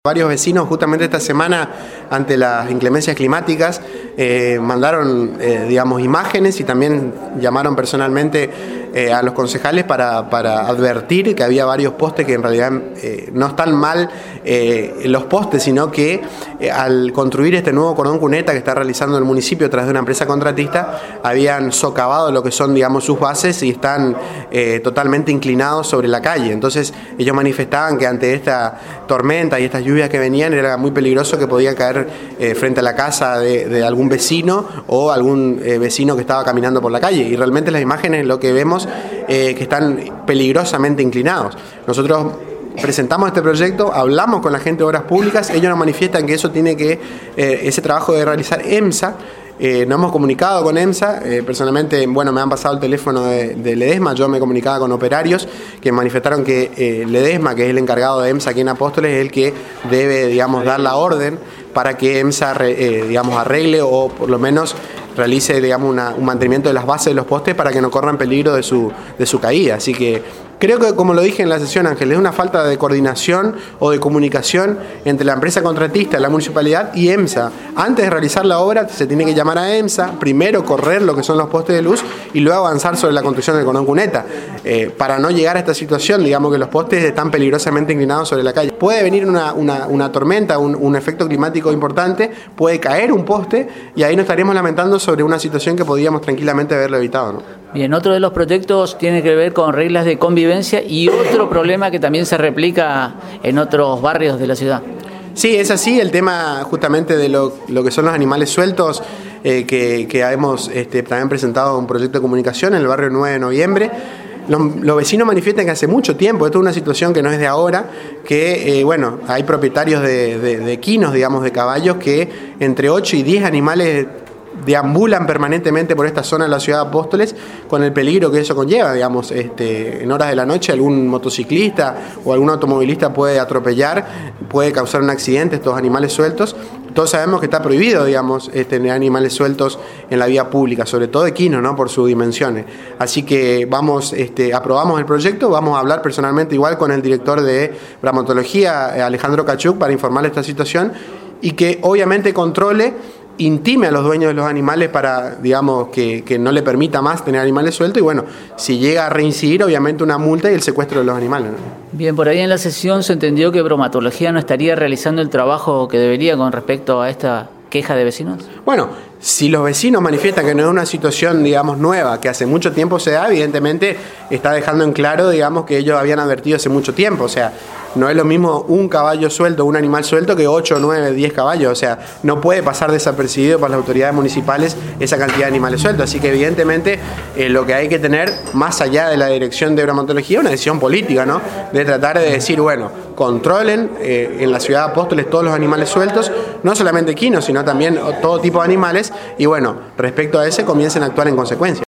Varios vecinos justamente esta semana, ante las inclemencias climáticas, mandaron imágenes y también llamaron personalmente a los concejales para advertir que había varios postes que en realidad no están mal los postes, sino que al construir este nuevo cordón cuneta que está realizando el municipio a través de una empresa contratista, habían socavado lo que son sus bases y están totalmente inclinados sobre la calle. Entonces ellos manifestaban que ante esta tormenta y estas lluvias que venían era muy peligroso que podía caer frente a la casa de algún vecino o algún vecino que estaba caminando por la calle, y realmente las imágenes lo que vemos que están peligrosamente inclinados. Nosotros presentamos este proyecto, hablamos con la gente de Obras Públicas, ellos nos manifiestan que eso tiene que, ese trabajo de realizar EMSA. Nos hemos comunicado con EMSA, personalmente, me han pasado el teléfono de Ledesma, yo me comunicaba con operarios que manifestaron que Ledesma, que es el encargado de EMSA aquí en Apóstoles, es el que debe, dar la orden para que EMSA, arregle o por lo menos realice, un mantenimiento de las bases de los postes para que no corran peligro de su caída. Así que creo que, como lo dije en la sesión, Ángel, es una falta de coordinación o de comunicación entre la empresa contratista, la municipalidad y EMSA. Antes de realizar la obra se tiene que llamar a EMSA, primero correr lo que son los postes de luz y luego avanzar sobre la construcción del cordón cuneta, para no llegar a esta situación, que los postes están peligrosamente inclinados sobre la calle. Puede venir una tormenta, un efecto climático importante, puede caer un poste y ahí nos estaríamos lamentando sobre una situación que podíamos tranquilamente haberlo evitado, ¿no? Bien, otro de los proyectos tiene que ver con reglas de convivencia y otro problema que también se replica en otros barrios de la ciudad. Sí, es así, el tema justamente de lo que son los animales sueltos, que hemos también presentado un proyecto de comunicación en el barrio 9 de noviembre. Los vecinos manifiestan que hace mucho tiempo, esto es una situación que no es de ahora, que hay propietarios de equinos, de caballos, que entre 8 y 10 animales deambulan permanentemente por esta zona de la ciudad de Apóstoles, con el peligro que eso conlleva, en horas de la noche algún motociclista o algún automovilista puede atropellar, puede causar un accidente estos animales sueltos. Todos sabemos que está prohibido, tener animales sueltos en la vía pública, sobre todo equinos, ¿no?, por sus dimensiones. Así que aprobamos el proyecto, vamos a hablar personalmente igual con el director de Bromatología, Alejandro Cachuk, para informarle esta situación y que obviamente intime a los dueños de los animales para, que no le permita más tener animales sueltos y si llega a reincidir, obviamente una multa y el secuestro de los animales, ¿no? Bien, por ahí en la sesión se entendió que Bromatología no estaría realizando el trabajo que debería con respecto a esta queja de vecinos. Si los vecinos manifiestan que no es una situación, nueva, que hace mucho tiempo se da, evidentemente está dejando en claro, que ellos habían advertido hace mucho tiempo. O sea, no es lo mismo un caballo suelto, un animal suelto, que 8, 9, 10 caballos. O sea, no puede pasar desapercibido para las autoridades municipales esa cantidad de animales sueltos. Así que evidentemente lo que hay que tener, más allá de la dirección de Bromatología, una decisión política, ¿no?, de tratar de decir, controlen en la ciudad de Apóstoles todos los animales sueltos, no solamente equinos, sino también todo tipo de animales, y respecto a ese comiencen a actuar en consecuencia.